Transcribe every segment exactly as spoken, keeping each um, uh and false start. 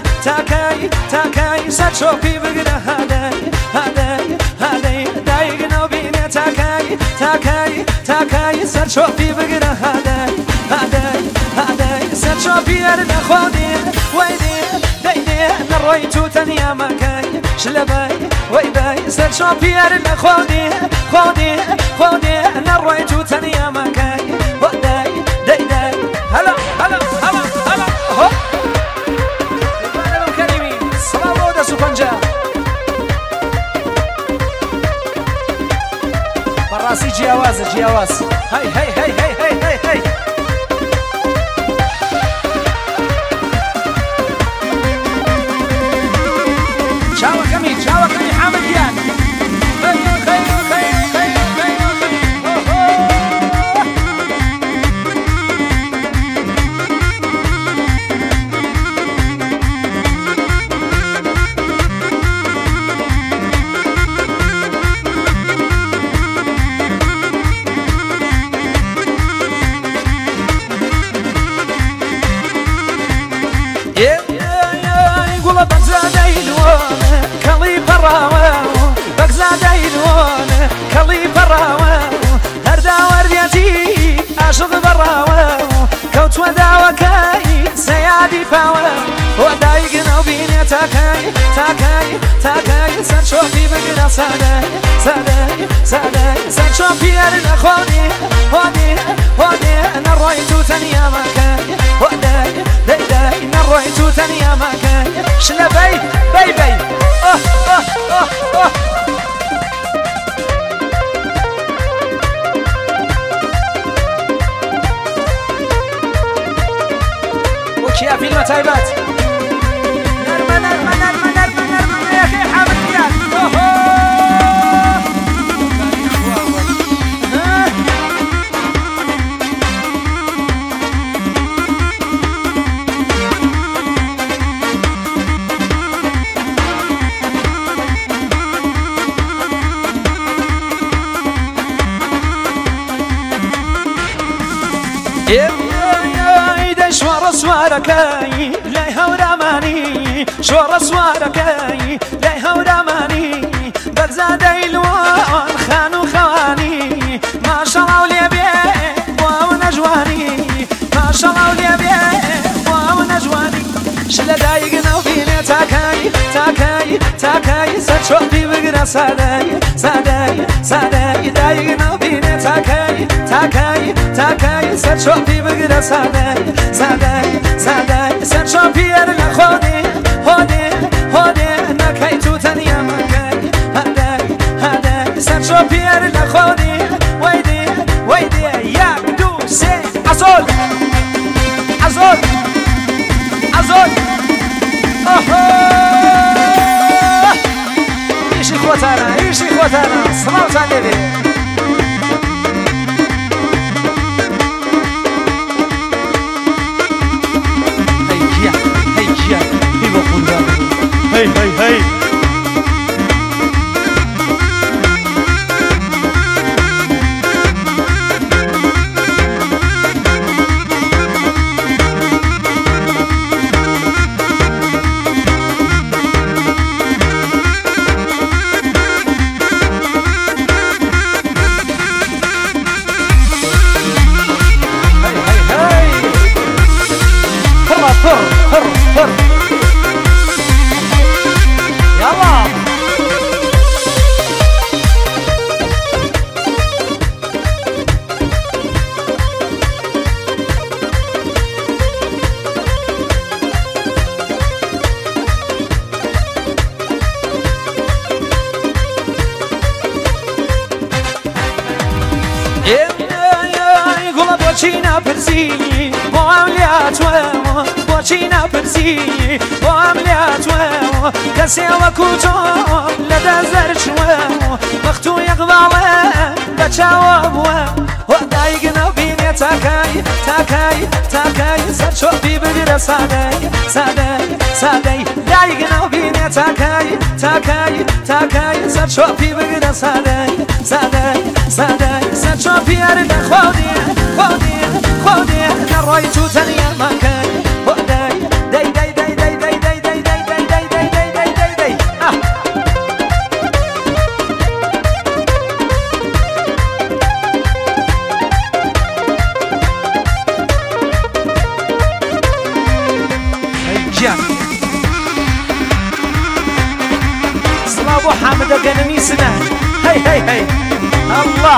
تاكاي تاكاي ساتشوبي بقرا هاداي هاداي هاداي دايقنا وبيني تاكاي تاكاي تاكاي ساتشوبي بقرا هاداي هاداي هاداي ساتشوبي أرنا خودي ويدي دايدي نرويتو تنيا مكاي شلباي ويباي ساتشوبي أرنا خودي خودي خودي نرويتو تنيا مكاي وداي دايداي هلا هلا هلا هلا هو براسي جياواز جياواز هاي هاي هاي هاي هاي هاي هاي شاوة كمي شاوة كمي حامد ديان خير خير خير خير تاكاي تاكاي تاكاي ساتشوبي بقرا ساداي ساداي ساداي ساتشوبي أرنا خودي خودي خودي نرويتو تنيا مكاي وداي داي داي نرويتو تنيا مكاي شلباي باي باي أوه أوه أوه أوه وكيا فيلم تايبات سواركاي لا هوراماني شور سواركاي لا هوراماني بزادي الوان خانو خواني ما شاء الله ولي بيه ونجواني ما شاء الله ولي بيه ونجواني شلا دايقنا وفيني تاكاي تاكاي تاكاي ساتشوبي بقرا ساداي ساداي ساداي دايقنا وفيني تاكاي تاكاي تاكاي ساتشوبي بقرا ساداي ساداي ساداي ساتشوبي أرنا خودي خودي خودي نكايتو تنيا مكاي هاداي هاداي ساتشوبي أرنا خودي ويدي ويدي ياك دو سي أزول أزول أزول أوه إيشي خوتانا إيشي خوتانا صلاة على هاي هاي هاي هر هر هر يلا بوچینا پرسی با عملیات و بوچینا پرسی با عملیات و کسی و کوچو لده زرش و وقتو یقباله بچاو و دایگنا بینی تاکای تاکای تاکای سرچوبی بگیره سادای سادای سادای دایگنا بینی تاکای تاکای تاکای سرچوبی بگیره سادای سادای سادای سرچوبی ارد خودی خودی خودی نروی تو تنیا مکای ودای دای دای دای دای دای دای دای أبو حامد قنمي سنة هي هي هي الله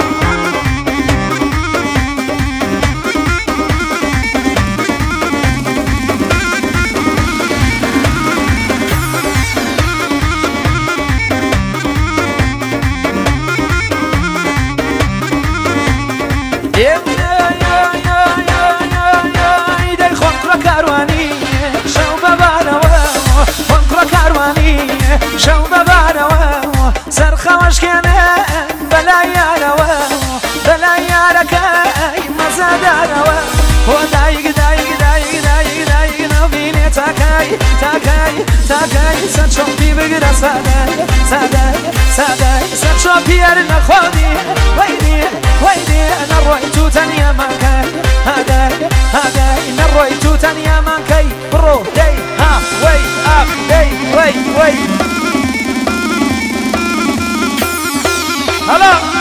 شو بباروا سرخوش كنا بلا ياروا بلا ياركاي مزاداروا هو دايق دايق دايق دايق دايق نبيني تاكاي تاكاي تاكاي سرشو في بقرا ساداي ساداي ساداي سرشو في أرنا خودي ويدي ويدي أنا رويتو تانيا مانكاي هاداي هاداي أنا رويتو تانيا مانكاي برو داي ها وي اب داي وي وي هلا